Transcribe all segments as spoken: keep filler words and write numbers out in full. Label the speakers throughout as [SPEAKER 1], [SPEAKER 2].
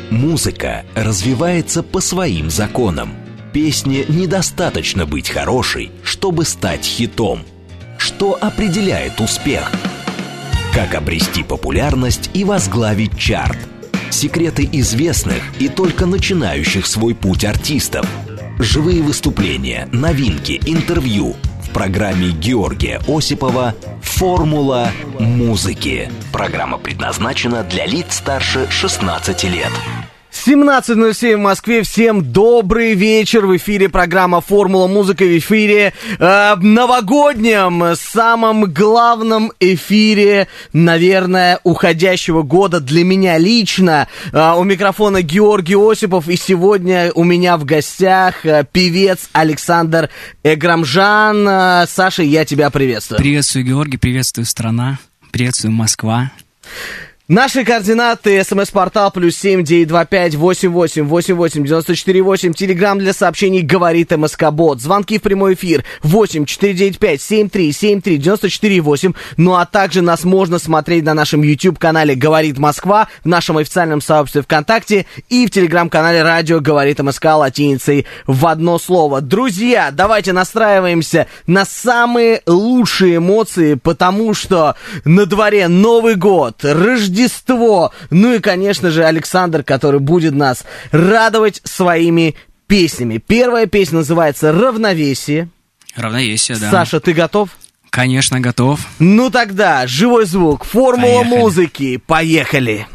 [SPEAKER 1] Музыка развивается по своим законам. Песне недостаточно быть хорошей, чтобы стать хитом. Что определяет успех? Как обрести популярность и возглавить чарт? Секреты известных и только начинающих свой путь артистов. Живые выступления, новинки, интервью. В программе Георгия Осипова «Формула музыки». Программа предназначена для лиц старше шестнадцати лет.
[SPEAKER 2] семнадцать ноль семь в Москве. Всем добрый вечер. В эфире программа «Формула музыки». В эфире э, новогоднем, самом главном эфире, наверное, уходящего года для меня лично. Э, у микрофона Георгий Осипов. И сегодня у меня в гостях э, певец Александр Эграмжан. Э, Саша, я тебя приветствую.
[SPEAKER 3] Приветствую, Георгий. Приветствую, страна. Приветствую, Москва.
[SPEAKER 2] Наши координаты: смс-портал плюс семь девятьсот двадцать пять восемьдесят восемь восемьдесят восемь девяносто четыре восемь. Телеграм для сообщений «Говорит МСК-бот». Звонки в прямой эфир восемь четыре девять пять семь три семь три девять четыре восемь. Ну а также нас можно смотреть на нашем YouTube-канале «Говорит Москва», в нашем официальном сообществе ВКонтакте и в Телеграм-канале «Радио Говорит МСК» латиницей в одно слово. Друзья, давайте настраиваемся на самые лучшие эмоции, потому что на дворе Новый год, Рождество. Рождество. Ну и, конечно же, Александр, который будет нас радовать своими песнями. Первая песня называется «Равновесие».
[SPEAKER 3] Равновесие, да.
[SPEAKER 2] Саша, ты готов?
[SPEAKER 3] Конечно, готов.
[SPEAKER 2] Ну тогда, живой звук, формула
[SPEAKER 3] Поехали.
[SPEAKER 2] музыки. Поехали.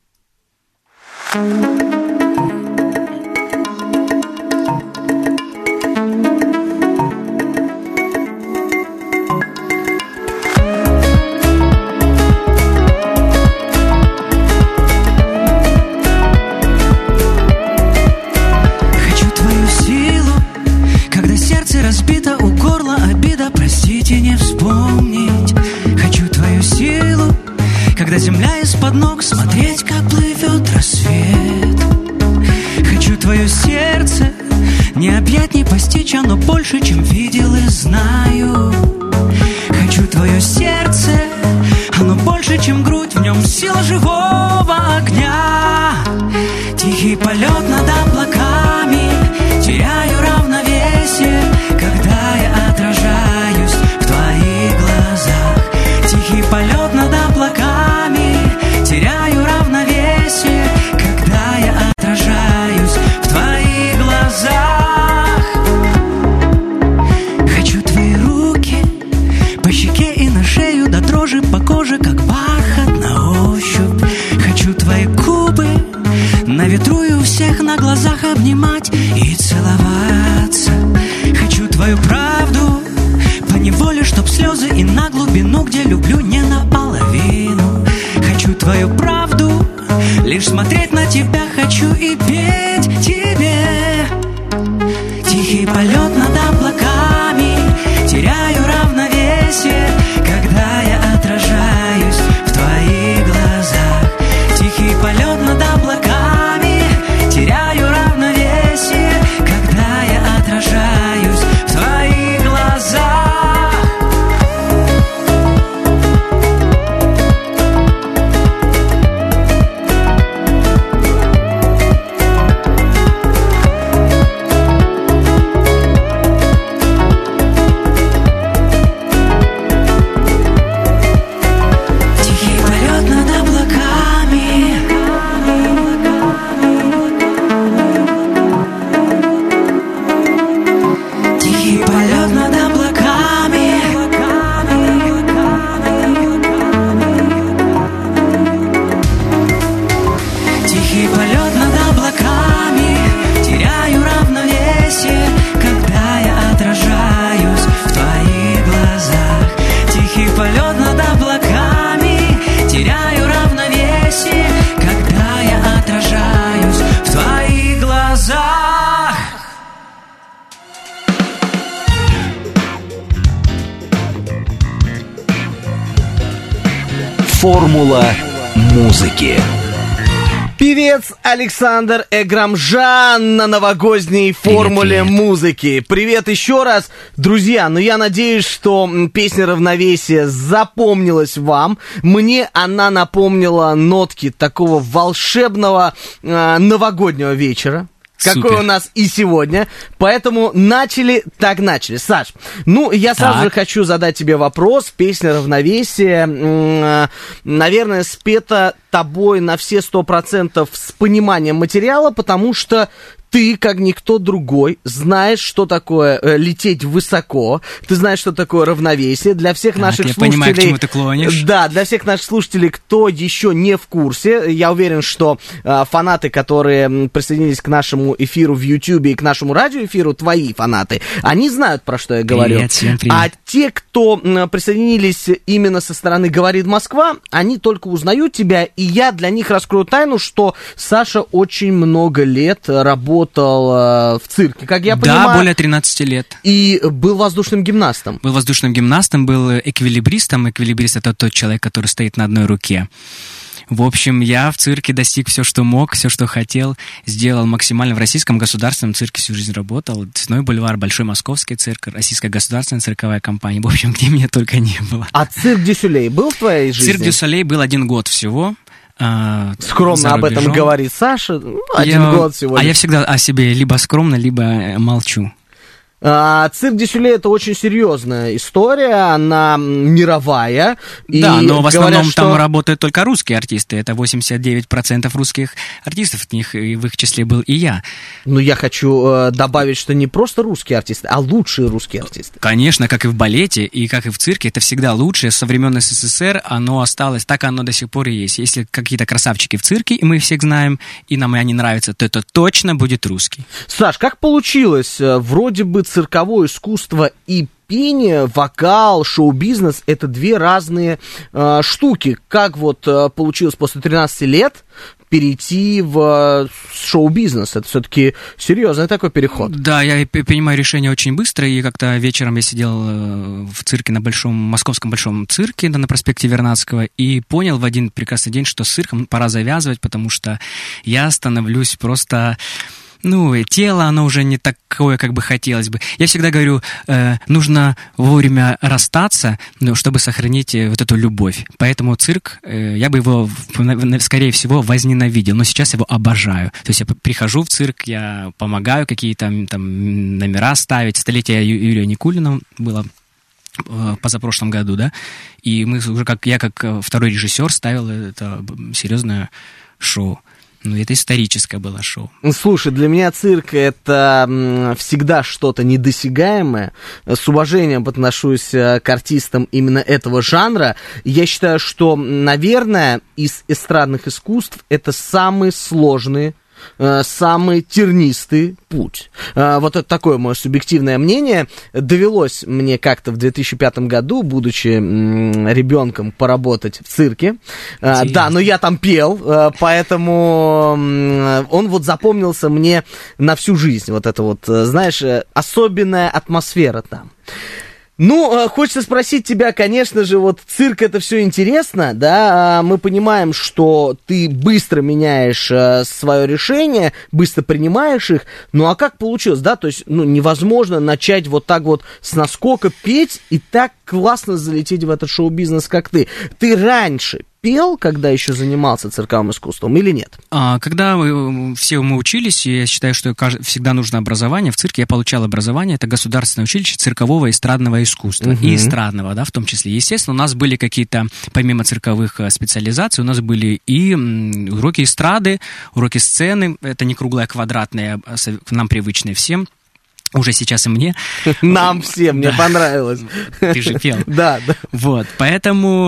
[SPEAKER 4] Разбита у горла обида, простите, не вспомнить. Хочу твою силу, когда земля из-под ног, смотреть, как плывет рассвет. Хочу твое сердце, не объять, не постичь, оно больше, чем видел и знаю. Хочу твое сердце, оно больше, чем грудь, в нем сила живого огня. Тихий полет над облаками, теряю равновесие, когда я отражаюсь в твоих глазах. Тихий полет над облаками, теряю равновесие, когда я отражаюсь в твоих глазах. Хочу твои руки по щеке и на шею, до дрожи по коже, как бархат на ощупь. Хочу твои губы на ветру и у всех на глазах обнимать и целоваться. Хочу твою правду поневоле, чтоб слезы и на глубину, где люблю не наполовину. Хочу твою правду, лишь смотреть на тебя хочу и петь тебе. Тихий полет над облаками, теряю равновесие, когда я отражаюсь в твоих глазах. Тихий полет над облаками, теряю равновесие, когда я отражаюсь в твоих глазах.
[SPEAKER 1] Формула музыки.
[SPEAKER 2] Певец Александр Эграмжан на новогодней формуле
[SPEAKER 3] привет.
[SPEAKER 2] музыки. Привет еще раз, друзья. Ну, я надеюсь, что песня «Равновесие» запомнилась вам. Мне она напомнила нотки такого волшебного э, новогоднего вечера, какой
[SPEAKER 3] Супер.
[SPEAKER 2] у нас и сегодня. Поэтому начали, так начали. Саш, ну, я сразу
[SPEAKER 3] Так.
[SPEAKER 2] же хочу задать тебе вопрос. Песня «Равновесие», м, наверное, спета тобой на все сто процентов с пониманием материала, потому что ты, как никто другой, знаешь, что такое э, лететь высоко, ты знаешь, что такое равновесие. Для всех
[SPEAKER 3] Так,
[SPEAKER 2] наших
[SPEAKER 3] я
[SPEAKER 2] слушателей...
[SPEAKER 3] понимаю, к чему ты клонишь.
[SPEAKER 2] Да, для всех наших слушателей, кто еще не в курсе, я уверен, что э, фанаты, которые м, присоединились к нашему эфиру в Ютьюбе и к нашему радиоэфиру, твои фанаты, они знают, про что я говорю.
[SPEAKER 3] Привет, всем привет.
[SPEAKER 2] А те, кто м, присоединились именно со стороны «Говорит Москва», они только узнают тебя, и я для них раскрою тайну, что Саша очень много лет работал э, в цирке, как я
[SPEAKER 3] да,
[SPEAKER 2] понимаю.
[SPEAKER 3] более тринадцати лет.
[SPEAKER 2] И был воздушным гимнастом.
[SPEAKER 3] Был воздушным гимнастом, был эквилибристом. Эквилибрист — это тот человек, который стоит на одной руке. В общем, я в цирке достиг все, что мог, все, что хотел. Сделал максимально в Российском государственном цирке всю жизнь работал. Цветной бульвар, Большой Московский цирк, Российская государственная цирковая компания. В общем, где меня только не было.
[SPEAKER 2] А цирк Дю Солей был в твоей жизни?
[SPEAKER 3] Цирк Дю Солей был один год всего. а,
[SPEAKER 2] Скромно
[SPEAKER 3] за
[SPEAKER 2] об этом
[SPEAKER 3] рубежом.
[SPEAKER 2] говорит Саша. Ну, один
[SPEAKER 3] Я-
[SPEAKER 2] год всего
[SPEAKER 3] А
[SPEAKER 2] лишь.
[SPEAKER 3] я всегда о себе либо скромно, либо э, молчу.
[SPEAKER 2] А, цирк Дю Солей — это очень серьезная история, она м, мировая. И
[SPEAKER 3] Да, но в основном
[SPEAKER 2] говорят, что-
[SPEAKER 3] там работают только русские артисты. Это восемьдесят девять процентов русских артистов, в них, и в их числе был и я.
[SPEAKER 2] Ну, я хочу э, добавить, что не просто русские артисты, а лучшие русские артисты.
[SPEAKER 3] Конечно, как и в балете, и как и в цирке, это всегда лучшее. Со времен СССР оно осталось, так оно до сих пор и есть. Если какие-то красавчики в цирке, и мы их всех знаем, и нам они нравятся, то это точно будет русский.
[SPEAKER 2] Саш, как получилось? Э, Вроде бы цирковое искусство и пение, вокал, шоу-бизнес — это две разные э, штуки. Как вот э, получилось после тринадцати лет перейти в э, шоу-бизнес? Это все-таки серьезный такой переход.
[SPEAKER 3] Да, я п- принимаю решение очень быстро, и как-то вечером я сидел э, в цирке на большом, московском большом цирке на проспекте Вернадского, и понял в один прекрасный день, что с цирком пора завязывать, потому что я становлюсь просто... Ну, и тело, оно уже не такое, как бы хотелось бы. Я всегда говорю, э, нужно вовремя расстаться, ну, чтобы сохранить э, вот эту любовь. Поэтому цирк, э, я бы его, в- скорее всего, возненавидел, но сейчас его обожаю. То есть я п- прихожу в цирк, я помогаю какие-то м, там номера ставить. Столетие Ю- Юрия Никулина было э, позапрошлом году, да, и мы уже как я как э, второй режиссер ставил это б- серьезное шоу. Ну, это историческое было шоу.
[SPEAKER 2] Слушай, для меня цирк — это м, всегда что-то недосягаемое. С уважением отношусь э, к артистам именно этого жанра. Я считаю, что, наверное, из эстрадных искусств это самые сложные, э, самый тернистый путь. Э, Вот это такое мое субъективное мнение. Довелось мне как-то в две тысячи пятом году, будучи м, ребенком, поработать в цирке. Э,
[SPEAKER 3] Интересно.
[SPEAKER 2] Да, но я там пел, э, поэтому м, он вот запомнился мне на всю жизнь. Вот это вот, э, знаешь, э, особенная атмосфера там. Ну, э, хочется спросить тебя, конечно же, вот цирк — это все интересно, да, а мы понимаем, что ты быстро меняешь э, свое решение, быстро принимаешь их, ну а как получилось, да, то есть, ну, невозможно начать вот так вот с наскока петь и так классно залететь в этот шоу-бизнес, как ты. Ты раньше пел, когда еще занимался цирковым искусством, или нет?
[SPEAKER 3] А, когда мы, все мы учились, и я считаю, что кажд- всегда нужно образование, в цирке я получал образование, это Государственное училище циркового и эстрадного искусства,
[SPEAKER 2] Мгм.
[SPEAKER 3] и эстрадного, да, в том числе. Естественно, у нас были какие-то, помимо цирковых э, специализаций, у нас были и м, уроки эстрады, уроки сцены, это не круглая, квадратная, а со- нам привычные всем, уже сейчас и мне.
[SPEAKER 2] Нам всем, мне
[SPEAKER 3] Да.
[SPEAKER 2] понравилось.
[SPEAKER 3] Ты же пел.
[SPEAKER 2] Да, да.
[SPEAKER 3] Вот, поэтому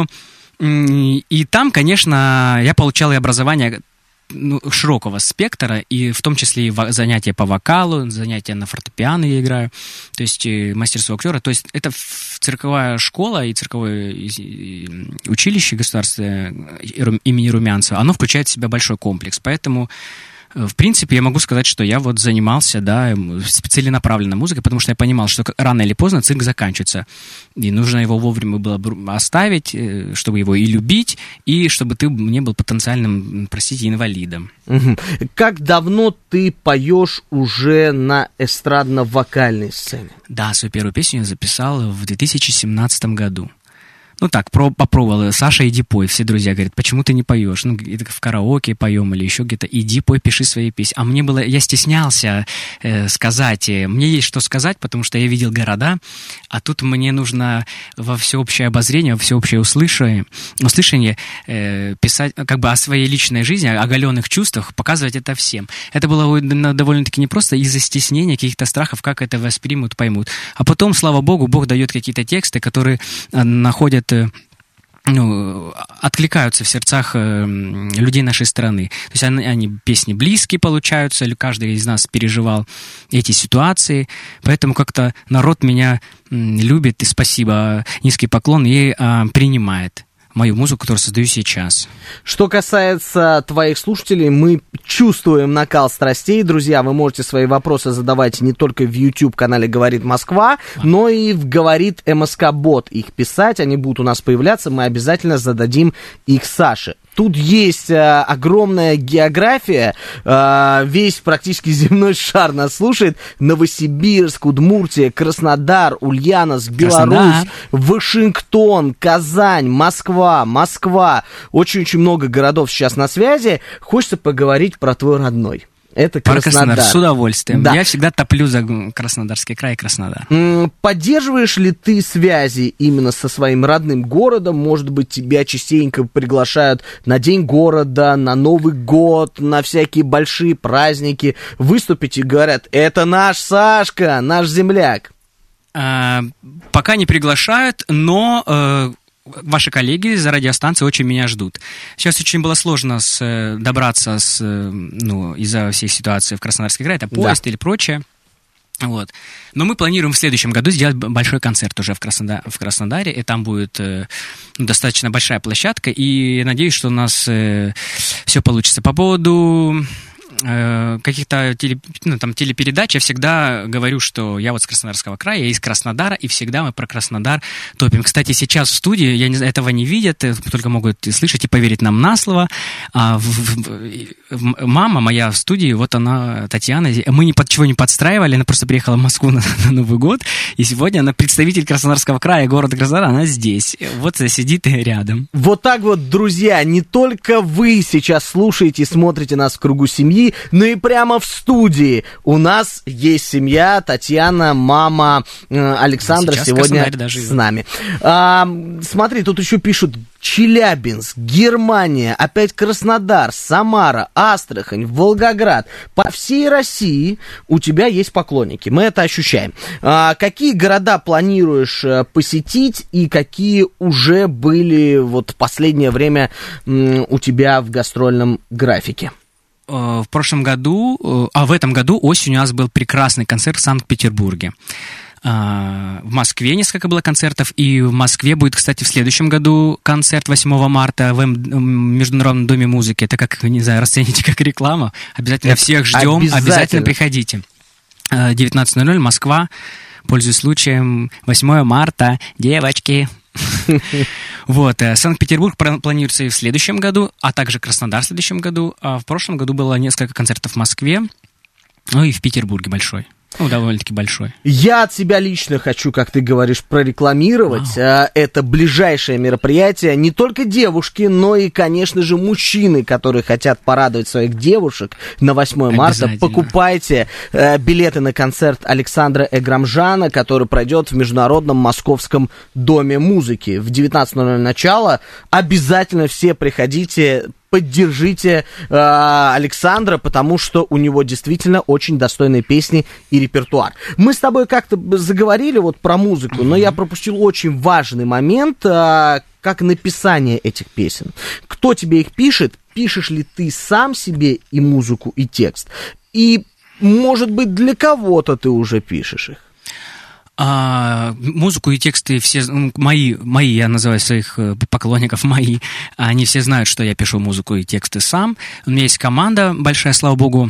[SPEAKER 3] м, и там, конечно, я получал и образование ну, широкого спектра, и в том числе и во- занятия по вокалу, занятия на фортепиано я играю, то есть и мастерство актера. То есть это в- цирковая школа и цирковое и- и училище государственное и- имени Румянцева, оно включает в себя большой комплекс. Поэтому В принципе, я могу сказать, что я вот занимался, да, целенаправленной музыкой, потому что я понимал, что рано или поздно цирк заканчивается. И нужно его вовремя было оставить, чтобы его и любить, и чтобы ты не был потенциальным, простите, инвалидом.
[SPEAKER 2] Угу. Как давно ты поешь уже на эстрадно-вокальной сцене?
[SPEAKER 3] Да, свою первую песню я записал в две тысячи семнадцатом году. Ну так, про, попробовал. Саша, иди пой. Все друзья говорят, почему ты не поешь? Ну, в караоке поем или еще где-то. Иди пой, пиши свои песни. А мне было, я стеснялся э, сказать. Мне есть что сказать, потому что я видел города, а тут мне нужно во всеобщее обозрение, во всеобщее услышание, услышание э, писать как бы о своей личной жизни, о оголенных чувствах, показывать это всем. Это было довольно-таки непросто из-за стеснения, каких-то страхов, как это воспримут, поймут. А потом, слава богу, Бог дает какие-то тексты, которые находят ну, откликаются в сердцах э, людей нашей страны. То есть они, они песни близкие получаются, или каждый из нас переживал эти ситуации, поэтому как-то народ меня м, любит, и спасибо, низкий поклон, и э, принимает мою музыку, которую создаю сейчас.
[SPEAKER 2] Что касается твоих слушателей, мы чувствуем накал страстей. Друзья, вы можете свои вопросы задавать не только в YouTube-канале «Говорит Москва», а. но и в «Говорит МСК-бот» их писать. Они будут у нас появляться, мы обязательно зададим их Саше. Тут есть э, огромная география, э, весь практически земной шар нас слушает. Новосибирск, Удмуртия, Краснодар, Ульяновск, Беларусь, Краснодар. Вашингтон, Казань, Москва, Москва. Очень-очень много городов сейчас на связи. Хочется поговорить про твой родной. Это Краснодар. Краснодар.
[SPEAKER 3] С удовольствием. Да. Я всегда топлю за Краснодарский край и Краснодар.
[SPEAKER 2] Поддерживаешь ли ты связи именно со своим родным городом? Может быть, тебя частенько приглашают на День города, на Новый год, на всякие большие праздники. Выступить и говорят, это наш Сашка, наш земляк.
[SPEAKER 3] А, пока не приглашают, но... Э... Ваши коллеги за радиостанцией очень меня ждут. Сейчас очень было сложно с, добраться с, ну, из-за всей ситуации в Краснодарский край, это поезд да. или прочее. Вот. Но мы планируем в следующем году сделать большой концерт уже в, Краснодаре, в Краснодаре, и там будет э, достаточно большая площадка, и надеюсь, что у нас э, все получится. По поводу... каких-то теле, ну, там, телепередач, я всегда говорю, что я вот с Краснодарского края, я из Краснодара, и всегда мы про Краснодар топим. Кстати, сейчас в студии, я не знаю, этого не видят, только могут слышать и поверить нам на слово. А в, в, в, мама моя в студии, вот она, Татьяна, мы ни под чего не подстраивали, она просто приехала в Москву на, на Новый год, и сегодня она представитель Краснодарского края, города Краснодар, она здесь, вот сидит рядом.
[SPEAKER 2] Вот так вот, друзья, не только вы сейчас слушаете и смотрите нас в кругу семьи, но и прямо в студии у нас есть семья, Татьяна, мама э, Александра сейчас сегодня с нами. А, смотри, тут еще пишут Челябинск, Германия, опять Краснодар, Самара, Астрахань, Волгоград. По всей России у тебя есть поклонники, мы это ощущаем. А, какие города планируешь посетить и какие уже были вот в последнее время м, у тебя в гастрольном графике?
[SPEAKER 3] В прошлом году, а в этом году осенью у нас был прекрасный концерт в Санкт-Петербурге. В Москве несколько было концертов, и в Москве будет, кстати, в следующем году концерт восьмого марта в Международном доме музыки. Это как, не знаю, расцените как реклама. Обязательно Это всех ждем, обязательно. обязательно приходите. девятнадцать ноль ноль, Москва, пользуясь случаем, восьмого марта, девочки. Вот, Санкт-Петербург планируется и в следующем году, а также Краснодар в следующем году. А в прошлом году было несколько концертов в Москве, ну и в Петербурге большой. Ну, довольно-таки большой.
[SPEAKER 2] Я от себя лично хочу, как ты говоришь, прорекламировать. Вау. Это ближайшее мероприятие. Не только девушки, но и, конечно же, мужчины, которые хотят порадовать своих девушек на восьмое марта. Покупайте э, билеты на концерт Александра Эграмжана, который пройдет в Международном Московском доме музыки. В девятнадцать ноль ноль начало. Обязательно все приходите, поддержите э, Александра, потому что у него действительно очень достойные песни и репертуар. Мы с тобой как-то заговорили вот про музыку, но я пропустил очень важный момент, э, как написание этих песен. Кто тебе их пишет? Пишешь ли ты сам себе и музыку, и текст? И, может быть, для кого-то ты уже пишешь их?
[SPEAKER 3] А, музыку и тексты все, ну, мои, мои, я называю своих поклонников мои, они все знают, что я пишу музыку и тексты сам. У меня есть команда большая, слава богу,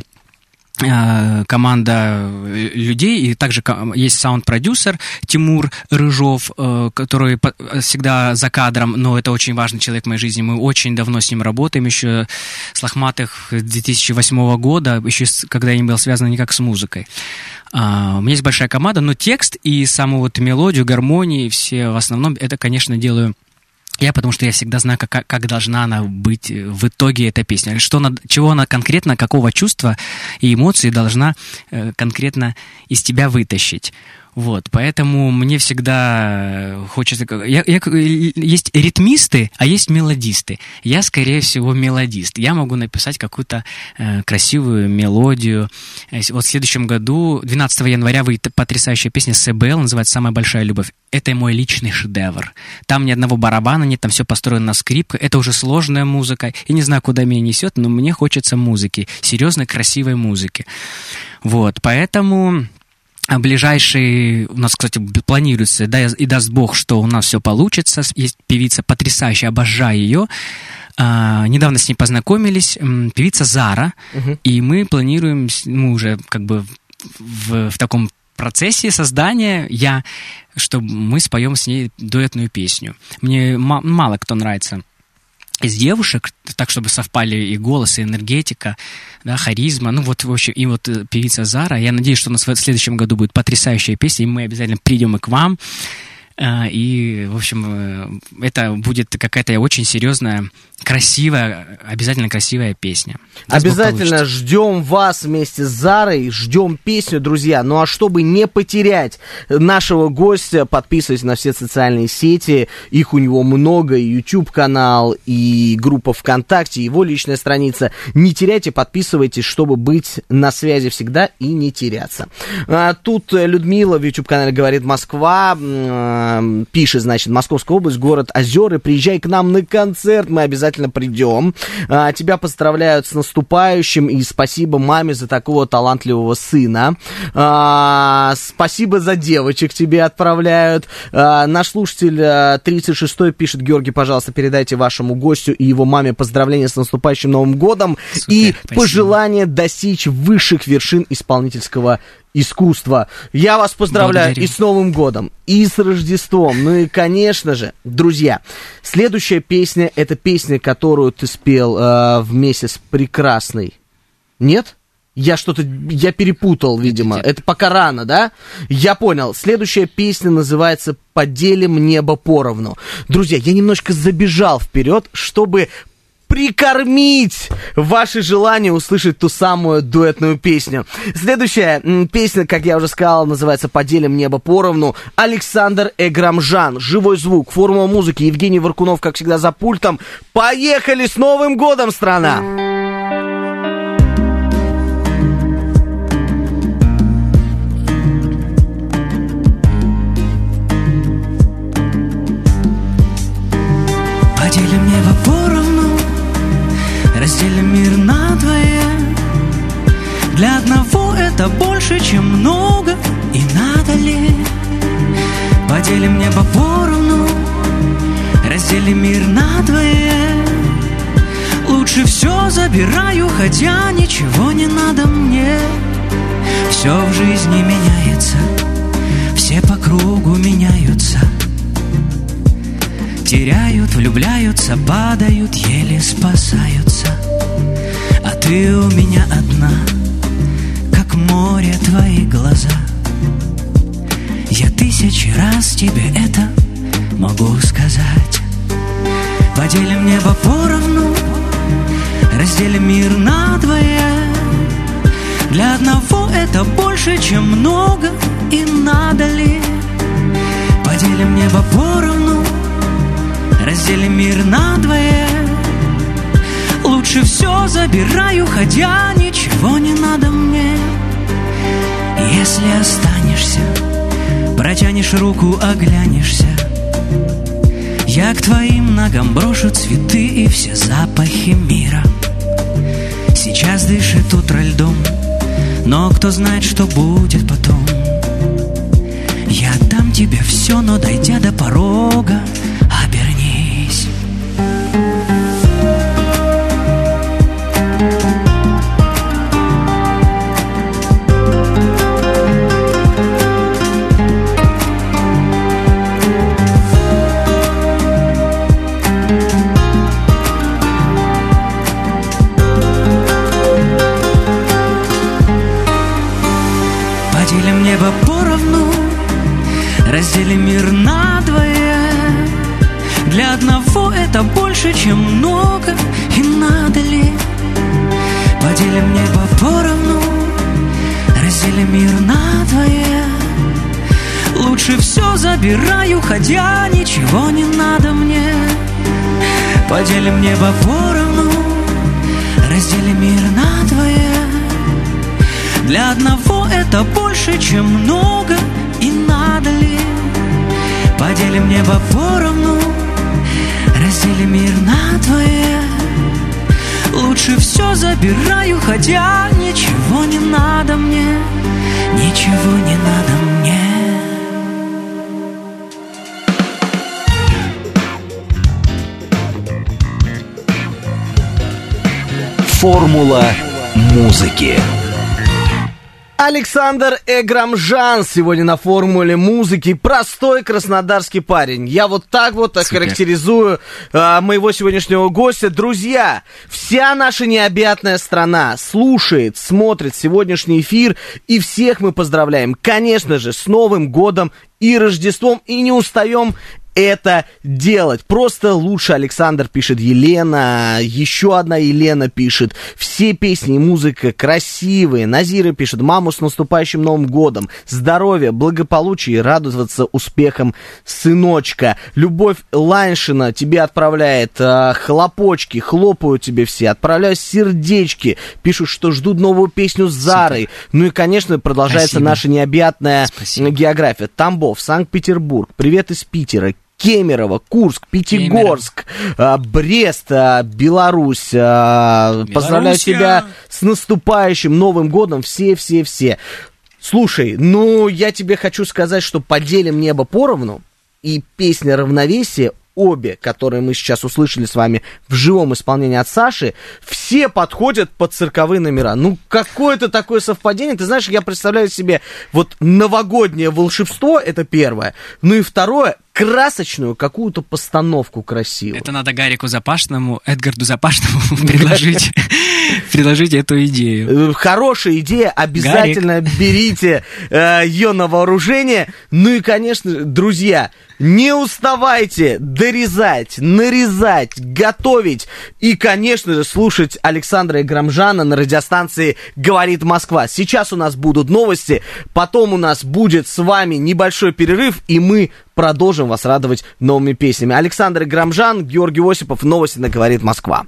[SPEAKER 3] команда людей, и также есть саунд-продюсер Тимур Рыжов, который всегда за кадром, но это очень важный человек в моей жизни. Мы очень давно с ним работаем, еще с Лохматых две тысячи восьмого года, еще когда я не был связан никак с музыкой. У меня есть большая команда, но текст и саму вот мелодию, гармонии, все в основном, это, конечно, делаю я, потому что я всегда знаю, как, как должна она быть в итоге, эта песня. Что она, чего она конкретно, какого чувства и эмоции должна э, конкретно из тебя вытащить. Вот, поэтому мне всегда хочется... Я, я, есть ритмисты, а есть мелодисты. Я, скорее всего, мелодист. Я могу написать какую-то э, красивую мелодию. Вот в следующем году, двенадцатого января, выйдет потрясающая песня эс бэ эл, называется «Самая большая любовь». Это мой личный шедевр. Там ни одного барабана нет, там все построено на скрипках. Это уже сложная музыка. Я не знаю, куда меня несет, но мне хочется музыки. Серьезной, красивой музыки. Вот, поэтому... А ближайший у нас, кстати, планируется, да, и даст Бог, что у нас все получится. Есть певица потрясающая, обожаю ее. А, недавно с ней познакомились. Певица Зара. Uh-huh. И мы планируем, мы уже как бы в, в таком процессе создания, я, что мы споем с ней дуэтную песню. Мне м- мало кто нравится из девушек, так, чтобы совпали и голос, и энергетика, да, харизма, ну вот, в общем, и вот певица Зара. Я надеюсь, что у нас в следующем году будет потрясающая песня, и мы обязательно придем и к вам. И, в общем, это будет какая-то очень серьезная, красивая, обязательно красивая песня.
[SPEAKER 2] Обязательно ждем вас вместе с Зарой, ждем песню, друзья. Ну а чтобы не потерять нашего гостя, подписывайтесь на все социальные сети. Их у него много, и YouTube-канал, и группа ВКонтакте, его личная страница. Не теряйте, подписывайтесь, чтобы быть на связи всегда и не теряться. А, тут Людмила в YouTube-канале говорит: Москва... пишет, значит, Московская область, город Озеры, приезжай к нам на концерт, мы обязательно придем. А, тебя поздравляют с наступающим, и спасибо маме за такого талантливого сына. А, спасибо за девочек тебе отправляют. А, наш слушатель тридцать шестой пишет: Георгий, пожалуйста, передайте вашему гостю и его маме поздравления с наступающим Новым годом. Супер, и спасибо. Пожелание достичь высших вершин исполнительского искусства. Я вас поздравляю. Благодарю. И с Новым годом, и с Рождеством. Ну и, конечно же, друзья, следующая песня — это песня, которую ты спел э, в месяц прекрасный. Нет? Я что-то, я перепутал, видимо. Это пока рано, да? Я понял. Следующая песня называется «Поделим небо поровну». Друзья, я немножко забежал вперед, чтобы прикормить ваше желание услышать ту самую дуэтную песню. Следующая м, песня, как я уже сказал, называется «Поделим небо поровну». Александр Эграмжан. Живой звук, формула музыки. Евгений Варкунов, как всегда, за пультом. Поехали! С Новым годом, страна!
[SPEAKER 4] Поделим небо поровну, разделим мир надвое. Для одного это больше, чем много, и надо ли? Поделим небо поровну, разделим мир надвое. Лучше все забираю, хотя ничего не надо мне. Все в жизни меняется, все по кругу меняются. Теряют, влюбляются, падают, еле спасаются. А ты у меня одна, как море твои глаза. Я тысячи раз тебе это могу сказать. Поделим небо поровну, разделим мир надвое. Для одного это больше, чем много, и надо ли? Поделим небо поровну, разделим мир надвое. Лучше все забираю, хотя ничего не надо мне. Если останешься, протянешь руку, оглянешься, я к твоим ногам брошу цветы и все запахи мира. Сейчас дышит утро льдом, но кто знает, что будет потом. Я отдам тебе все, но дойдя до порога, обернись. Поделим небо поровну, разделим мир надвое. Для одного это больше, чем много, и надо ли? Поделим небо поровну, разделим мир надвое. Лучше все забираю, хотя ничего не надо мне. Поделим небо поровну, разделим мир надвое. Для одного это больше, чем много, и надо ли? Поделим небо поровну, разделим мир надвое. Лучше все забираю, хотя ничего не надо мне, ничего не надо мне.
[SPEAKER 1] Формула музыки.
[SPEAKER 2] Александр Эграмжан сегодня на формуле музыки. Простой краснодарский парень. Я вот так вот
[SPEAKER 3] Супер.
[SPEAKER 2] охарактеризую а, моего сегодняшнего гостя. Друзья, вся наша необъятная страна слушает, смотрит сегодняшний эфир, и всех мы поздравляем, конечно же, с Новым годом и Рождеством, и не устаем это делать. Просто лучше, Александр, пишет Елена, еще одна Елена пишет, все песни и музыка красивые. Назира пишет, маму с наступающим Новым годом, здоровья, благополучия и радоваться успехам сыночка. Любовь Ланшина тебе отправляет э, хлопочки, хлопают тебе все, отправляют сердечки, пишут, что ждут новую песню с Зарой. Супер. Ну и, конечно, продолжается Спасибо. Наша необъятная Спасибо. География. Тамбов, Санкт-Петербург, привет из Питера, Кемерово, Курск, Пятигорск, Кемерово. Брест, Беларусь. Белоруссия. Поздравляю тебя с наступающим Новым годом, все-все-все. Слушай, ну, я тебе хочу сказать, что поделим небо поровну, и песня «Равновесие», обе, которые мы сейчас услышали с вами в живом исполнении от Саши, все подходят под цирковые номера. Ну, какое-то такое совпадение. Ты знаешь, я представляю себе вот новогоднее волшебство, это первое. Ну и второе, красочную какую-то постановку красивую.
[SPEAKER 3] Это надо Гарику Запашному, Эдгарду Запашному предложить, предложить эту идею.
[SPEAKER 2] Хорошая идея, обязательно берите ее на вооружение. Ну и, конечно, друзья, не уставайте дорезать, нарезать, готовить и, конечно же, слушать Александра Эграмжана на радиостанции «Говорит Москва». Сейчас у нас будут новости, потом у нас будет с вами небольшой перерыв, и мы продолжим вас радовать новыми песнями. Александр Эграмжан, Георгий Осипов, новости на «Говорит Москва».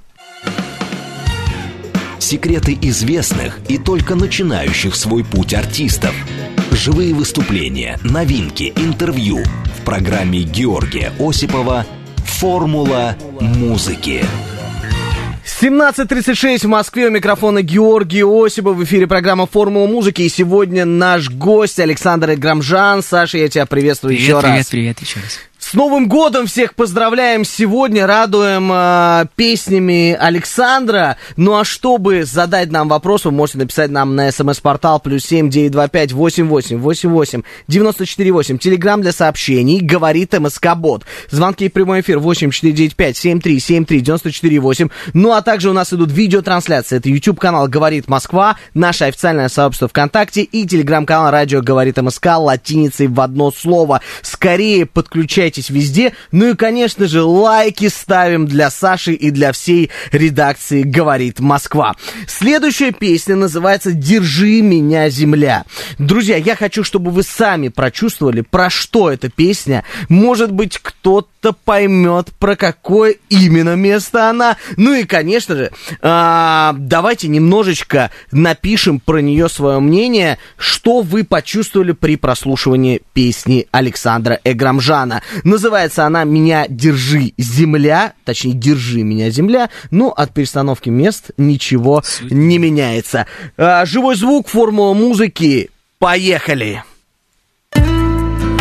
[SPEAKER 1] Секреты известных и только начинающих свой путь артистов. Живые выступления, новинки, интервью. В программе Георгия Осипова «Формула музыки».
[SPEAKER 2] семнадцать тридцать шесть в Москве, у микрофона Георгий Осипов, в эфире программа «Формула музыки», и сегодня наш гость Александр Эграмжан. Саша, я тебя приветствую
[SPEAKER 3] привет,
[SPEAKER 2] еще
[SPEAKER 3] привет,
[SPEAKER 2] раз.
[SPEAKER 3] Привет, привет, еще раз.
[SPEAKER 2] С Новым годом всех поздравляем сегодня, радуем э, песнями Александра. Ну а чтобы задать нам вопрос, вы можете написать нам на смс-портал плюс семь девятьсот двадцать пять восемьдесят восемь восемьдесят восемь девяносто четыре восемь. Телеграм для сообщений, говорит МСК-бот. Звонки в прямой эфир восемь четыре девять пять семь три семь три девяносто четыре восемь. Ну а также у нас идут видеотрансляции. Это YouTube-канал «Говорит Москва», наше официальное сообщество ВКонтакте и телеграм-канал «Радио Говорит МСК» латиницей в одно слово. Скорее подключайтесь везде. Ну и, конечно же, лайки ставим для Саши и для всей редакции «Говорит Москва». Следующая песня называется «Держи меня, земля». Друзья, я хочу, чтобы вы сами прочувствовали, про что эта песня. Может быть, кто-то поймет, про какое именно место она. Ну и, конечно же, а, давайте немножечко напишем про нее свое мнение, что вы почувствовали при прослушивании песни Александра Эграмжана. Называется она «Меня держи, земля», точнее, «Держи меня, земля», но от перестановки мест ничего Суть. не меняется. А, живой звук, формула музыки, поехали!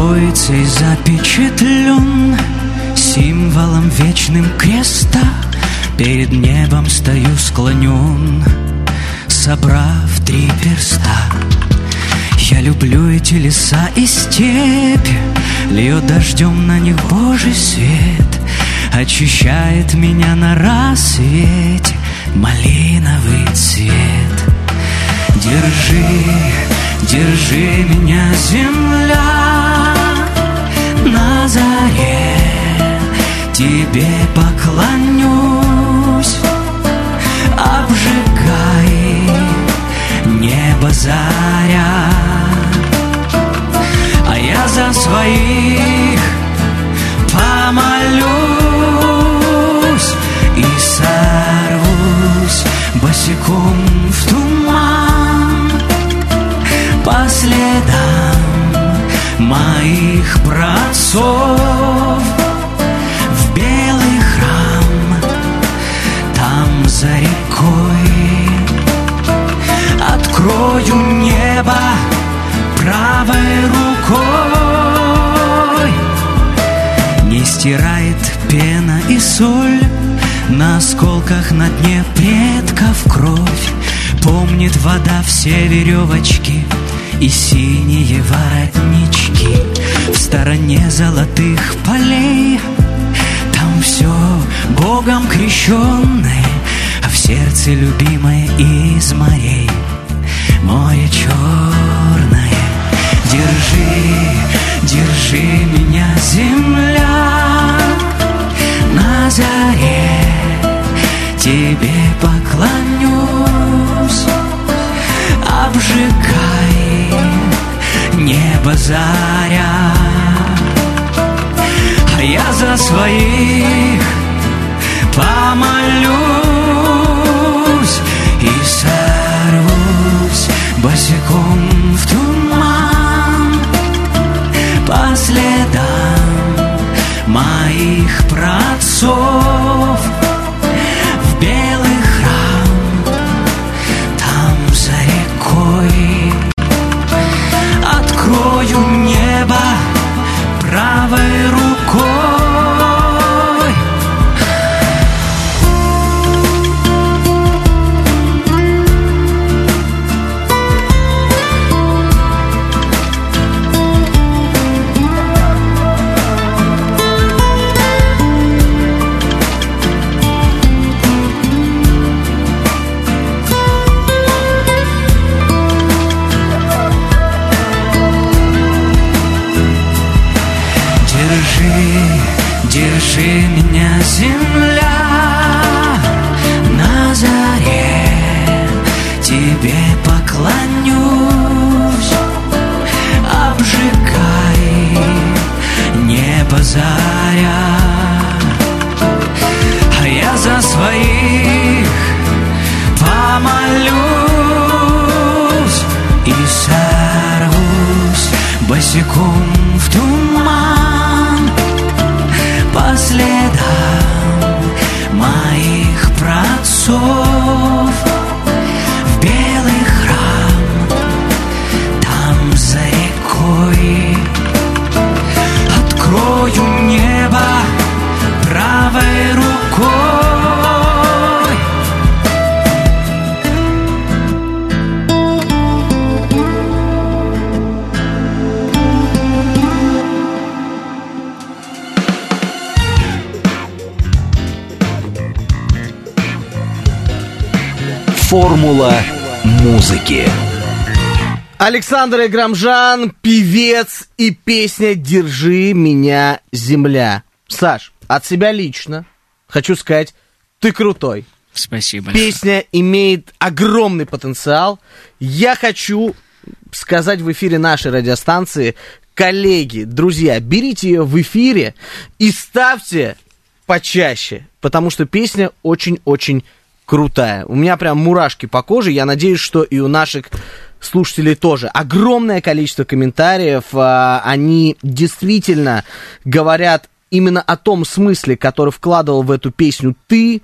[SPEAKER 4] Троицей запечатлен, символом вечным креста. Перед небом стою склонен, собрав три перста. Я люблю эти леса и степи, льет дождем на них Божий свет, очищает меня на рассвете малиновый цвет. Держи, держи меня, земля, на заре тебе поклонюсь. Обжигай небо заря, а я за своих помолюсь и сорвусь босиком в туман по следам моих праотцов в белый храм там за рекой. Открою небо правой рукой. Не стирает пена и соль на осколках на дне предков кровь. Помнит вода все веревочки и синие воротнички. В стороне золотых полей там все Богом крещенное, а в сердце любимое из морей море черное. Держи, держи меня, земля, на заре тебе поклонюсь. Обжигай небо заря, а я за своих помолюсь и сорвусь босиком в туман по следам моих праотцов в белый храм там за рекой. Открою небо правой рукой. Держи меня, земля, на заре тебе поклонюсь. Обжигай небо заря, а я за своих помолюсь и сорвусь босиком в туман по следам моих праотцов в белый храм там за рекой. Открою небо правой рукой.
[SPEAKER 1] Формула музыки.
[SPEAKER 2] Александр Играмжан, певец и песня «Держи меня, земля». Саш, от себя лично хочу сказать, ты крутой.
[SPEAKER 3] Спасибо.
[SPEAKER 2] Песня имеет огромный потенциал. Я хочу сказать в эфире нашей радиостанции: коллеги, друзья, берите ее в эфире и ставьте почаще, потому что песня очень-очень крутая. У меня прям мурашки по коже. Я надеюсь, что и у наших слушателей тоже. Огромное количество комментариев. Они действительно говорят именно о том смысле, который вкладывал в эту песню ты.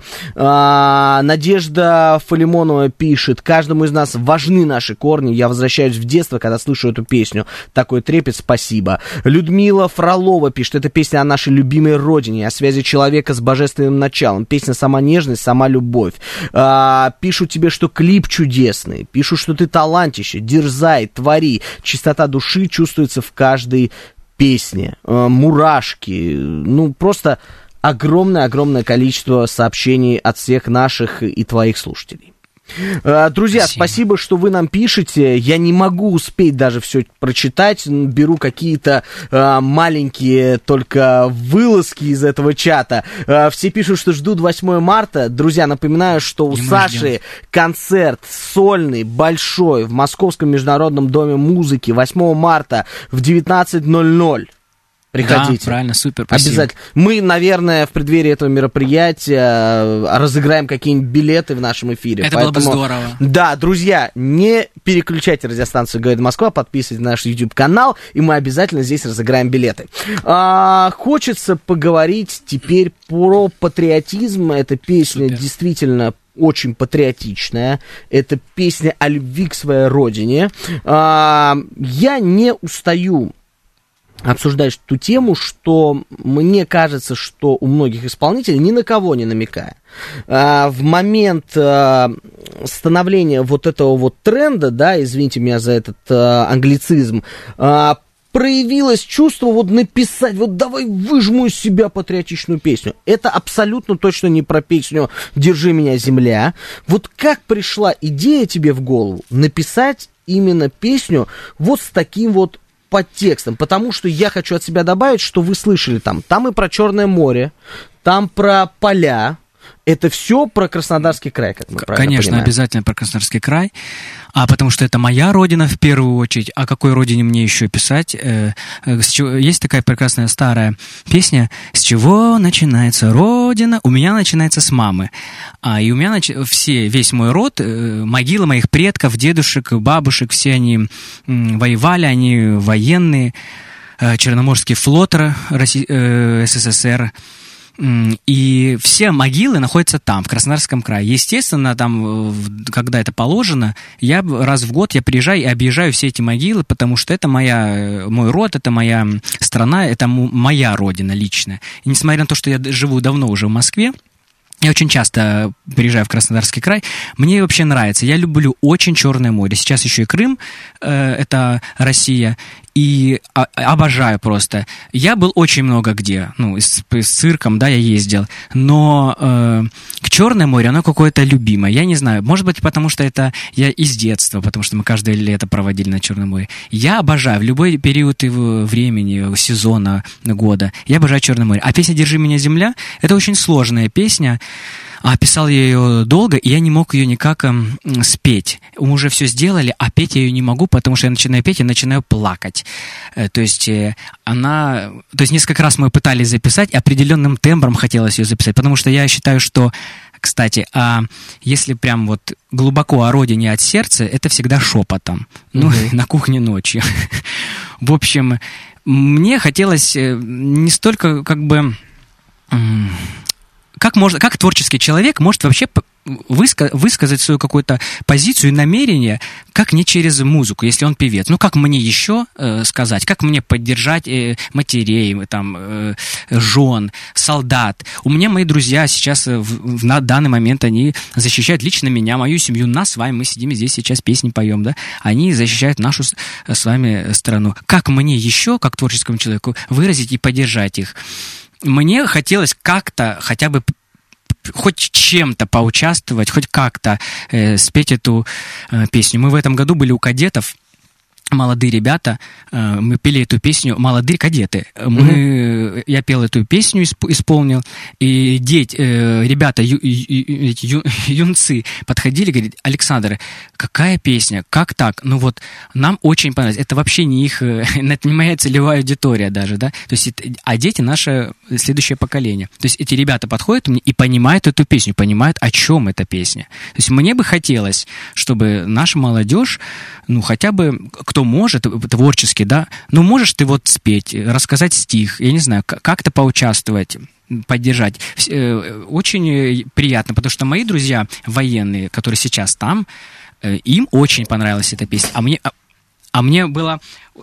[SPEAKER 2] А, Надежда Фалимонова пишет: каждому из нас важны наши корни. Я возвращаюсь в детство, когда слышу эту песню. Такой трепет, спасибо. Людмила Фролова пишет: это песня о нашей любимой родине, о связи человека с божественным началом. Песня сама нежность, сама любовь. А, пишут тебе, что клип чудесный. Пишут, что ты талантище. Дерзай, твори. Чистота души чувствуется в каждой песни, э, мурашки, ну, просто огромное-огромное количество сообщений от всех наших и твоих слушателей. Э, друзья, спасибо. спасибо, что вы нам пишете. Я не могу успеть даже все прочитать. Беру какие-то э, маленькие только вылазки из этого чата. Э, все пишут, что ждут восьмое марта. Друзья, напоминаю, что у Саши концерт сольный, большой, в Московском международном доме музыки восьмого марта в девятнадцать ноль ноль. Приходите.
[SPEAKER 3] Да, правильно, супер, спасибо.
[SPEAKER 2] Обязательно. Мы, наверное, в преддверии этого мероприятия разыграем какие-нибудь билеты в нашем эфире.
[SPEAKER 3] Это
[SPEAKER 2] Поэтому,
[SPEAKER 3] было бы здорово.
[SPEAKER 2] Да, друзья, не переключайте радиостанцию «Говорит Москва», подписывайтесь на наш YouTube-канал, и мы обязательно здесь разыграем билеты. А, хочется поговорить теперь про патриотизм. Эта песня супер. Действительно очень патриотичная. Это песня о любви к своей родине. А, я не устаю обсуждать ту тему, что мне кажется, что у многих исполнителей, ни на кого не намекая, в момент становления вот этого вот тренда, да, извините меня за этот англицизм, проявилось чувство вот написать, вот давай выжму из себя патриотичную песню. Это абсолютно точно не про песню «Держи меня, земля». Вот как пришла идея тебе в голову написать именно песню вот с таким вот подтекстом, потому что я хочу от себя добавить, что вы слышали там, там и про Черное море, там про поля, это все про Краснодарский край, как мы правильно
[SPEAKER 3] Конечно,
[SPEAKER 2] понимаем.
[SPEAKER 3] Обязательно про Краснодарский край, а потому что это моя родина в первую очередь. О какой родине мне еще писать? Есть такая прекрасная старая песня: «С чего начинается родина?» У меня начинается с мамы. А, и у меня нач... все, весь мой род, могила моих предков, дедушек, бабушек, все они воевали, они военные, Черноморский флот России, СССР. И все могилы находятся там, в Краснодарском крае. Естественно, там, когда это положено, я раз в год я приезжаю и объезжаю все эти могилы, потому что это моя, мой род, это моя страна, это моя родина личная. И несмотря на то, что я живу давно уже в Москве, я очень часто приезжаю в Краснодарский край. Мне вообще нравится. Я люблю очень Черное море. Сейчас еще и Крым, э, это Россия. И а, обожаю просто. Я был очень много где. Ну, с, с цирком, да, я ездил. Но э, к Черное море оно какое-то любимое. Я не знаю. Может быть, потому что это я из детства, потому что мы каждое лето проводили на Черном море. Я обожаю в любой период его времени, сезона, года. Я обожаю Черное море. А песня «Держи меня, земля» — это очень сложная песня. А писал я ее долго, и я не мог ее никак э, спеть. Мы уже все сделали, а петь я ее не могу, потому что я начинаю петь и начинаю плакать. Э, то есть э, она... То есть несколько раз мы пытались записать, и определенным тембром хотелось ее записать, потому что я считаю, что... Кстати, а если прям вот глубоко о родине от сердца, это всегда шепотом. Ну, mm-hmm. на кухне ночью. В общем, мне хотелось не столько как бы... Как, можно, как творческий человек может вообще выска- высказать свою какую-то позицию и намерение, как не через музыку, если он певец? Ну, как мне еще э, сказать, как мне поддержать э, матерей, там, э, жен, солдат? У меня мои друзья сейчас, в, в, на данный момент, они защищают лично меня, мою семью, нас с вами, мы сидим здесь сейчас, песни поем, да? Они защищают нашу с, с вами страну. Как мне еще, как творческому человеку, выразить и поддержать их? Мне хотелось как-то хотя бы хоть чем-то поучаствовать, хоть как-то э, спеть эту э, песню. Мы в этом году были у кадетов, молодые ребята, э, мы пели эту песню «Молодые кадеты». Мы, mm-hmm. Я пел эту песню, исп, исполнил, и дети, э, ребята, ю, ю, ю, юнцы подходили и говорят: Александр, какая песня, как так? Ну вот, нам очень понравилось. Это вообще не их, это не моя целевая аудитория даже, да? То есть, а дети — наше следующее поколение. То есть эти ребята подходят мне и понимают эту песню, понимают, о чем эта песня. То есть мне бы хотелось, чтобы наша молодежь, ну хотя бы, кто может, творчески, да, ну, можешь ты вот спеть, рассказать стих, я не знаю, как-то поучаствовать, поддержать. Очень приятно, потому что мои друзья военные, которые сейчас там, им очень понравилась эта песня, а мне, а мне было...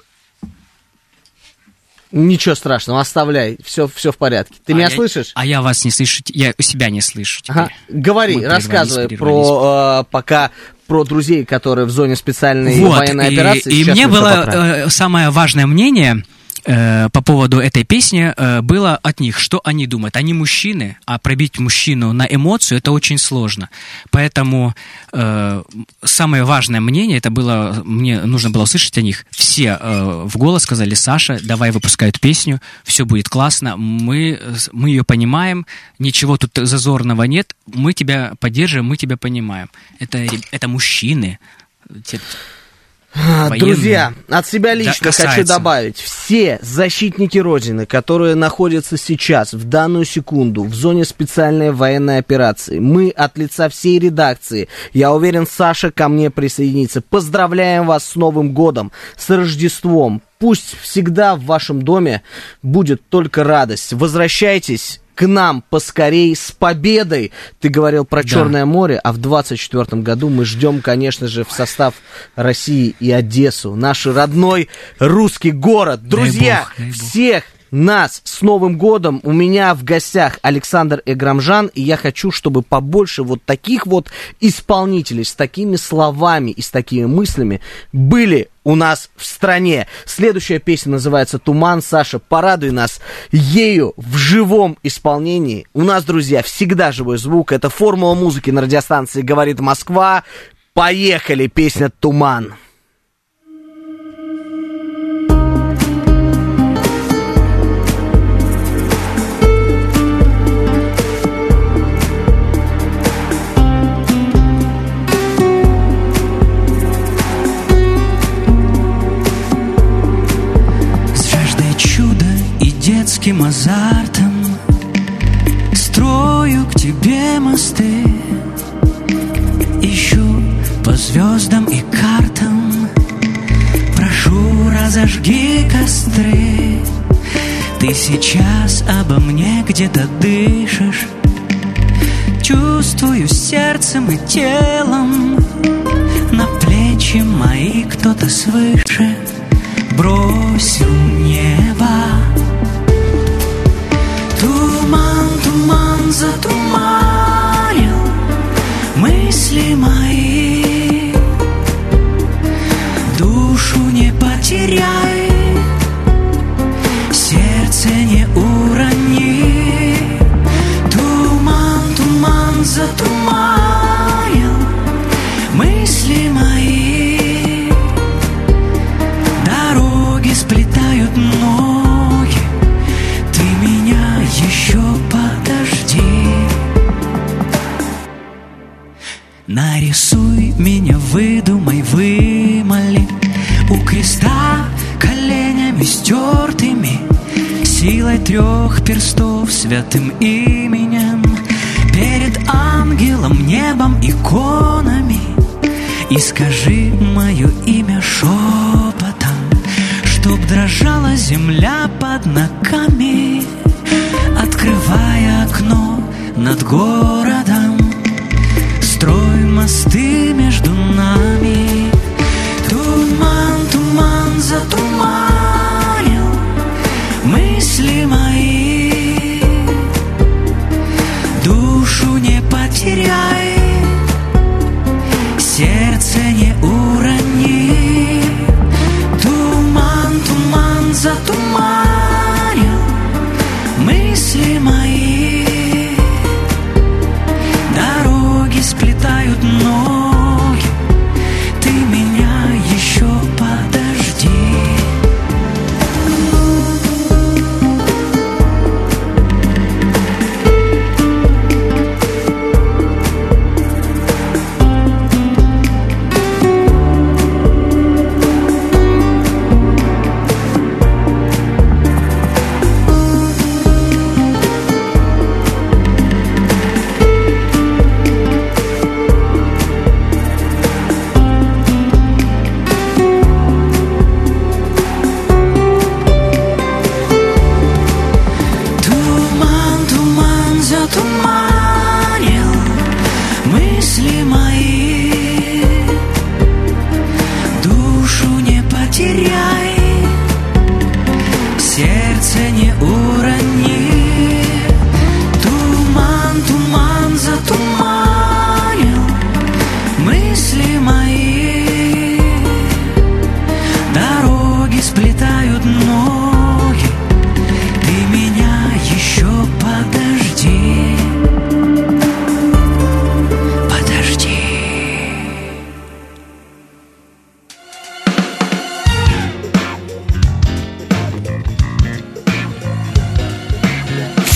[SPEAKER 2] Ничего страшного, оставляй, все, все в порядке. Ты а меня
[SPEAKER 3] я,
[SPEAKER 2] слышишь?
[SPEAKER 3] А я вас не слышу, я себя не слышу теперь.
[SPEAKER 2] Ага. Говори, Мы рассказывай про, э, пока, про друзей, которые в зоне специальной вот, военной
[SPEAKER 3] и,
[SPEAKER 2] операции.
[SPEAKER 3] И мне было э, самое важное мнение э, по поводу этой песни, э, было от них, что они думают. Они мужчины, а пробить мужчину на эмоцию, это очень сложно. Поэтому э, самое важное мнение, это было, мне нужно было услышать о них. Все э, в голос сказали: Саша, давай выпускай эту песню, все будет классно, мы, мы ее понимаем, ничего тут зазорного нет, мы тебя поддерживаем, мы тебя понимаем. Это, это мужчины. Военные.
[SPEAKER 2] Друзья, от себя лично да, хочу добавить, все защитники Родины, которые находятся сейчас, в данную секунду, в зоне специальной военной операции, мы от лица всей редакции, я уверен, Саша ко мне присоединится, поздравляем вас с Новым годом, с Рождеством, пусть всегда в вашем доме будет только радость, возвращайтесь к нам поскорей с победой. Ты говорил про да. Черное море, а в двадцать четвёртом году мы ждем, конечно же, в состав России и Одессу, наш родной русский город. Друзья, дай Бог, дай всех нас с Новым годом. У меня в гостях Александр Эграмжан, и я хочу, чтобы побольше вот таких вот исполнителей с такими словами и с такими мыслями были у нас в стране. Следующая песня называется «Туман». Саша, порадуй нас ею в живом исполнении. У нас, друзья, всегда живой звук. Это формула музыки на радиостанции «Говорит Москва». Поехали, песня «Туман».
[SPEAKER 4] Детским азартом строю к тебе мосты, ищу по звездам и картам, прошу, разожги костры. Ты сейчас обо мне где-то дышишь, чувствую сердцем и телом, на плечи мои кто-то свыше бросил небо. Туман, туман затуманил мысли мои, душу не потеряй, сердце не урони. Туман, туман затуманил мысли мои, дороги сплетают ноги, ты меня еще подожди. Нарисуй меня, выдумай, вымоли у креста коленями стертыми, силой трех перстов, святым именем, перед ангелом, небом, иконами. И скажи мое имя шепотом, чтоб дрожала земля под ногами, открывая окно над городом, строй мосты между нами. Туман, туман затуманил мысли мои, душу не потеряй, сердце не урони. Туман, туман затуманил мысли мои, дороги сплетают ноги, ты меня еще подожди.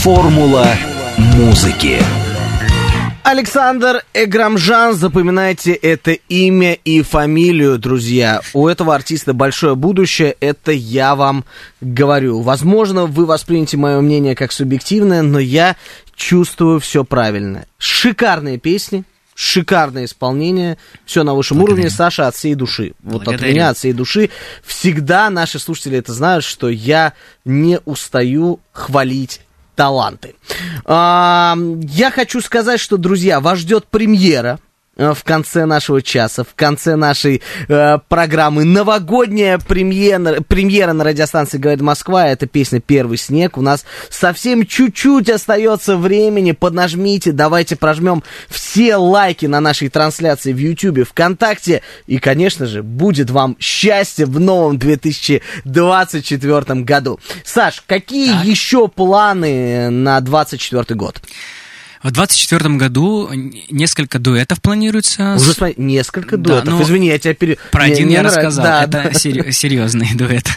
[SPEAKER 1] Формула музыки.
[SPEAKER 2] Александр Эграмжан, запоминайте это имя и фамилию, друзья. У этого артиста большое будущее, это я вам говорю. Возможно, вы воспримете мое мнение как субъективное, но я чувствую все правильно. Шикарные песни, шикарное исполнение, все на высшем
[SPEAKER 3] Благодарю.
[SPEAKER 2] уровне. Саша, от всей души. Вот
[SPEAKER 3] Благодарю.
[SPEAKER 2] от меня, от всей души. Всегда наши слушатели это знают, что я не устаю хвалить таланты. А, я хочу сказать, что, друзья, вас ждет премьера в конце нашего часа, в конце нашей э, программы. Новогодняя премьера, премьера на радиостанции «Говорит Москва». Это песня «Первый снег». У нас совсем чуть-чуть остается времени. Поднажмите, давайте прожмем все лайки на нашей трансляции в Ютьюбе, ВКонтакте. И, конечно же, будет вам счастье в новом две тысячи двадцать четвёртом году. Саш, какие так. еще планы на двадцать четвёртый год?
[SPEAKER 3] В двадцать четвёртом году несколько дуэтов планируется.
[SPEAKER 2] Уже смотри, несколько дуэтов. Да, ну, извини, я тебя пере...
[SPEAKER 3] Про
[SPEAKER 2] мне,
[SPEAKER 3] один
[SPEAKER 2] мне
[SPEAKER 3] я
[SPEAKER 2] нравится.
[SPEAKER 3] рассказал.
[SPEAKER 2] Да,
[SPEAKER 3] это
[SPEAKER 2] да.
[SPEAKER 3] Сери- серьезный дуэт.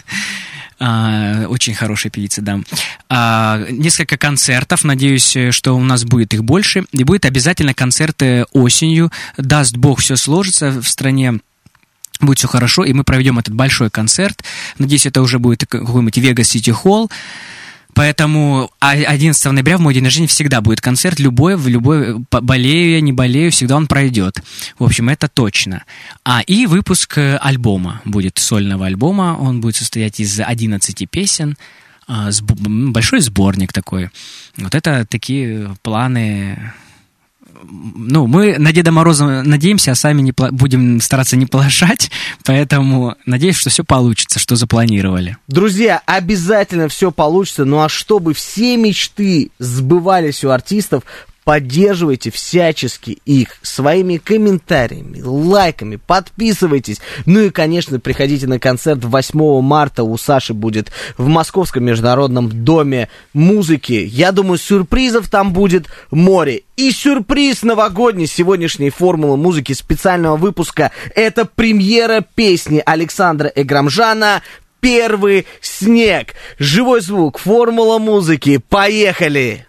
[SPEAKER 3] А, очень хорошая певица, да. А, несколько концертов. Надеюсь, что у нас будет их больше. И будет обязательно концерты осенью. Даст Бог, все сложится в стране. Будет все хорошо, и мы проведем этот большой концерт. Надеюсь, это уже будет какой-нибудь Vegas City Hall. Поэтому одиннадцатого ноября в мой день рождения всегда будет концерт, любой, в любой, болею я, не болею, всегда он пройдет. В общем, это точно. А и выпуск альбома будет, сольного альбома, он будет состоять из одиннадцати песен, большой сборник такой. Вот это такие планы. Ну, мы на Деда Мороза надеемся, а сами не пла- будем стараться не плашать, поэтому надеюсь, что все получится, что запланировали.
[SPEAKER 2] Друзья, обязательно все получится, ну а чтобы все мечты сбывались у артистов, поддерживайте всячески их своими комментариями, лайками, подписывайтесь. Ну и, конечно, приходите на концерт восьмого марта. У Саши будет в Московском международном доме музыки. Я думаю, сюрпризов там будет море. И сюрприз новогодний сегодняшней формулы музыки специального выпуска — это премьера песни Александра Эграмжана «Первый снег». Живой звук, формула музыки. Поехали!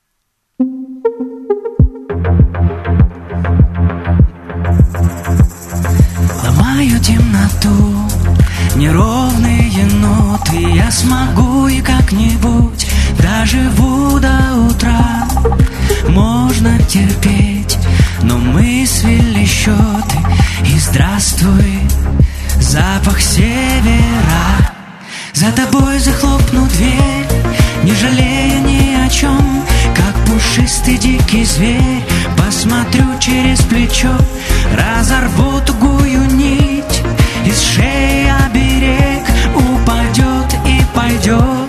[SPEAKER 4] Ломаю темноту, неровные ноты. Я смогу и как-нибудь доживу до утра. Можно терпеть, но мы свели счеты. И здравствуй, запах севера. За тобой захлопну дверь, не жалея ни о чем. Как пушистый дикий зверь, посмотрю через плечо. Разорву тугую нить, из шеи оберег упадет и пойдет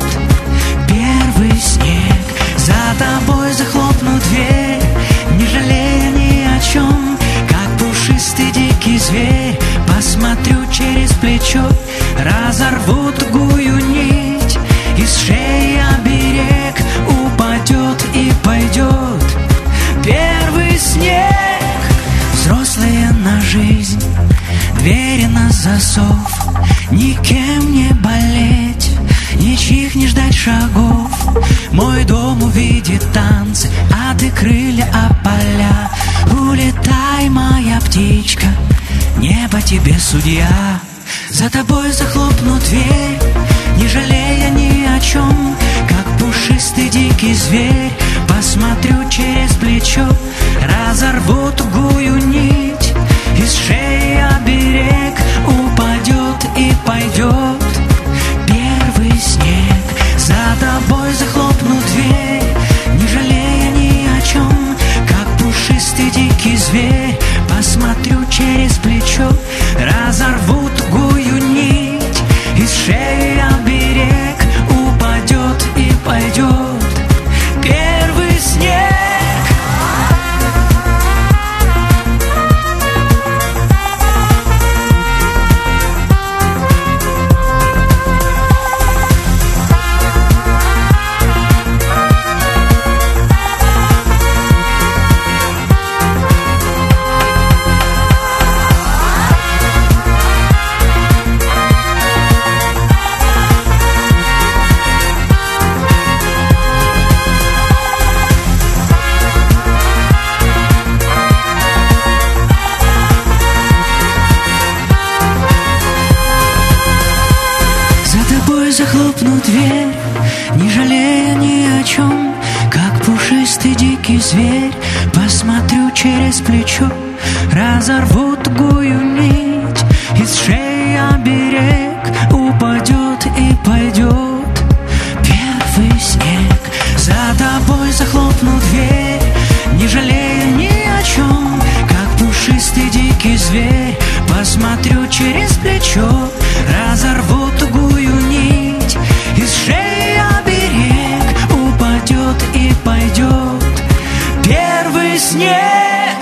[SPEAKER 4] первый снег. За тобой захлопну дверь, не жалея ни о чем. Как пушистый дикий зверь, посмотрю через плечо. Разорву тугую нить, из шеи оберег упадет и пойдет первый снег. Взрослые на жизнь, двери на засов. Никем не болеть, ничьих не ждать шагов. Мой дом увидит танцы, а ты крылья, а поля. Улетай, моя птичка, небо тебе судья. За тобой захлопну дверь, не жалея ни о чем. Как пушистый дикий зверь, посмотрю через плечо. Разорву тугую нить, из шеи оберег упадет и пойдет первый снег. За тобой захлопну дверь, не жалея ни о чем. Как пушистый дикий зверь, посмотрю через плечо. Разорву тугую нить, из шеи оберег упадет и пойдет первый снег. зверь. Посмотрю через плечо, разорву тугую нить. Из шеи оберег упадет и пойдет первый снег. За тобой захлопну дверь, не жалея ни о чем, как пушистый дикий зверь. Посмотрю через плечо, разорву тугую нить. Из шеи оберег упадет и пойдет первый снег.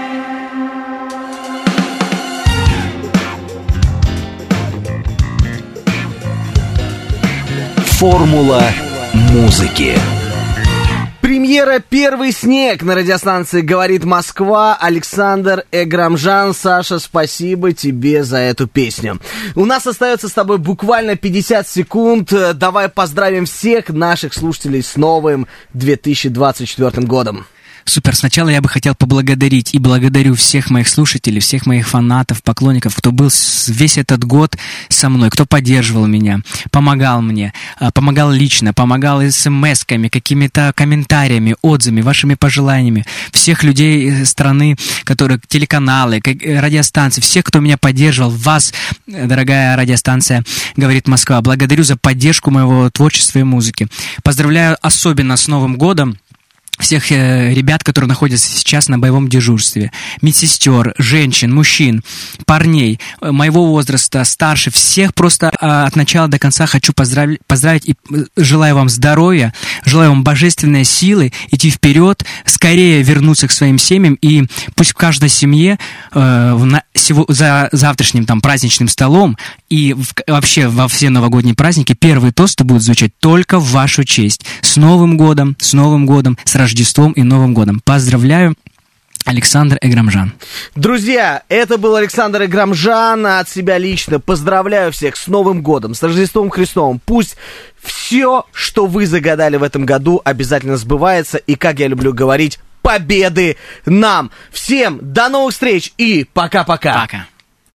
[SPEAKER 1] Формула музыки.
[SPEAKER 2] Премьера «Первый снег» на радиостанции «Говорит Москва». Александр Эграмжан. Саша, спасибо тебе за эту песню. У нас остается с тобой буквально пятьдесят секунд. Давай поздравим всех наших слушателей с новым две тысячи двадцать четвёртым годом.
[SPEAKER 3] Супер. Сначала я бы хотел поблагодарить и благодарю всех моих слушателей, всех моих фанатов, поклонников, кто был весь этот год со мной, кто поддерживал меня, помогал мне, помогал лично, помогал смс-ками, какими-то комментариями, отзывами, вашими пожеланиями. Всех людей страны, которые, телеканалы, радиостанции, всех, кто меня поддерживал, вас, дорогая радиостанция «Говорит Москва», благодарю за поддержку моего творчества и музыки. Поздравляю особенно с Новым годом всех э, ребят, которые находятся сейчас на боевом дежурстве, медсестер, женщин, мужчин, парней, э, моего возраста, старше, всех просто э, от начала до конца хочу поздравить, поздравить и э, желаю вам здоровья, желаю вам божественной силы, идти вперед, скорее вернуться к своим семьям, и пусть в каждой семье э, на, сего, за завтрашним там праздничным столом и в, вообще во все новогодние праздники первые тосты будут звучать только в вашу честь. С Новым годом, с Новым годом, с Рождеством и Новым годом. Поздравляю, Александр Эграмжан.
[SPEAKER 2] Друзья, это был Александр Эграмжан. От себя лично поздравляю всех с Новым годом, с Рождеством Христовым. Пусть все, что вы загадали в этом году, обязательно сбывается. И, как я люблю говорить, победы нам! Всем до новых встреч и пока-пока!
[SPEAKER 3] Пока.